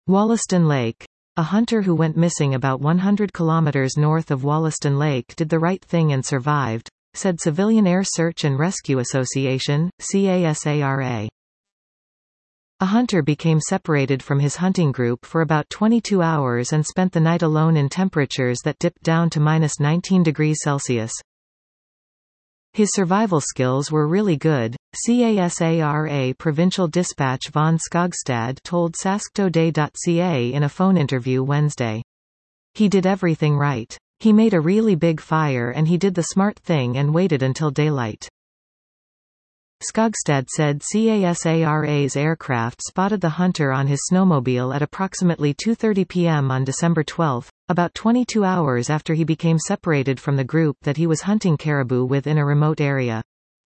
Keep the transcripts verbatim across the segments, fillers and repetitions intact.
Wollaston Lake. A hunter who went missing about one hundred kilometers north of Wollaston Lake did the right thing and survived, said Civilian Air Search and Rescue Association, C A S A R A. A hunter became separated from his hunting group for about twenty-two hours and spent the night alone in temperatures that dipped down to minus nineteen degrees Celsius. His survival skills were really good, C A S A R A Provincial Dispatch von Skogstad told sasktoday dot C A in a phone interview Wednesday. He did everything right. He made a really big fire and he did the smart thing and waited until daylight. Skogstad said C A S A R A's aircraft spotted the hunter on his snowmobile at approximately two thirty p m on December twelfth, about twenty-two hours after he became separated from the group that he was hunting caribou with in a remote area.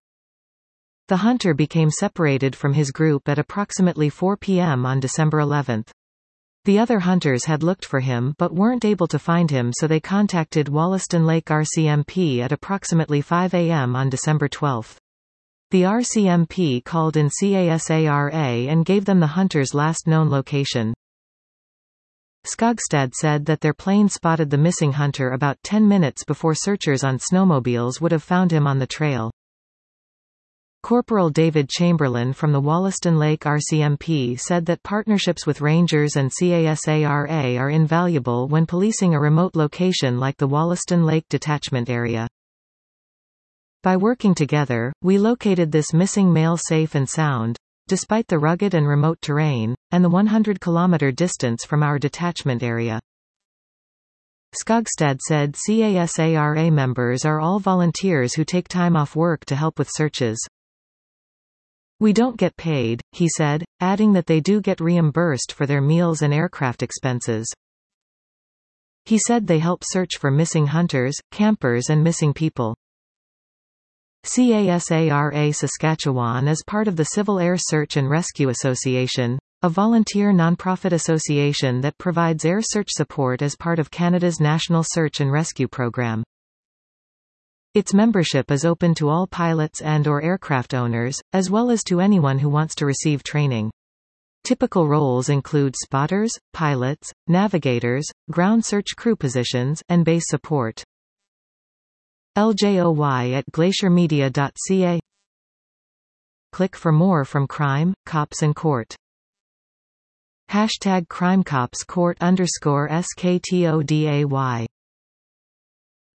The hunter became separated from his group at approximately four p m on December eleventh. The other hunters had looked for him but weren't able to find him, so they contacted Wollaston Lake R C M P at approximately five a m on December twelfth. The R C M P called in C A S A R A and gave them the hunter's last known location. Skogstad said that their plane spotted the missing hunter about ten minutes before searchers on snowmobiles would have found him on the trail. Corporal David Chamberlain from the Wollaston Lake R C M P said that partnerships with rangers and C A S A R A are invaluable when policing a remote location like the Wollaston Lake Detachment Area. By working together, we located this missing male safe and sound, despite the rugged and remote terrain, and the one hundred kilometer distance from our detachment area. Skogstad said C A S A R A members are all volunteers who take time off work to help with searches. We don't get paid, he said, adding that they do get reimbursed for their meals and aircraft expenses. He said they help search for missing hunters, campers and missing people. C A S A R A Saskatchewan is part of the Civil Air Search and Rescue Association, a volunteer nonprofit association that provides air search support as part of Canada's National Search and Rescue Program. Its membership is open to all pilots and or aircraft owners, as well as to anyone who wants to receive training. Typical roles include spotters, pilots, navigators, ground search crew positions, and base support. L J O Y at glacier media dot C A. Click for more from Crime, Cops and Court. Hashtag Crime Cops Court underscore S K T O D A Y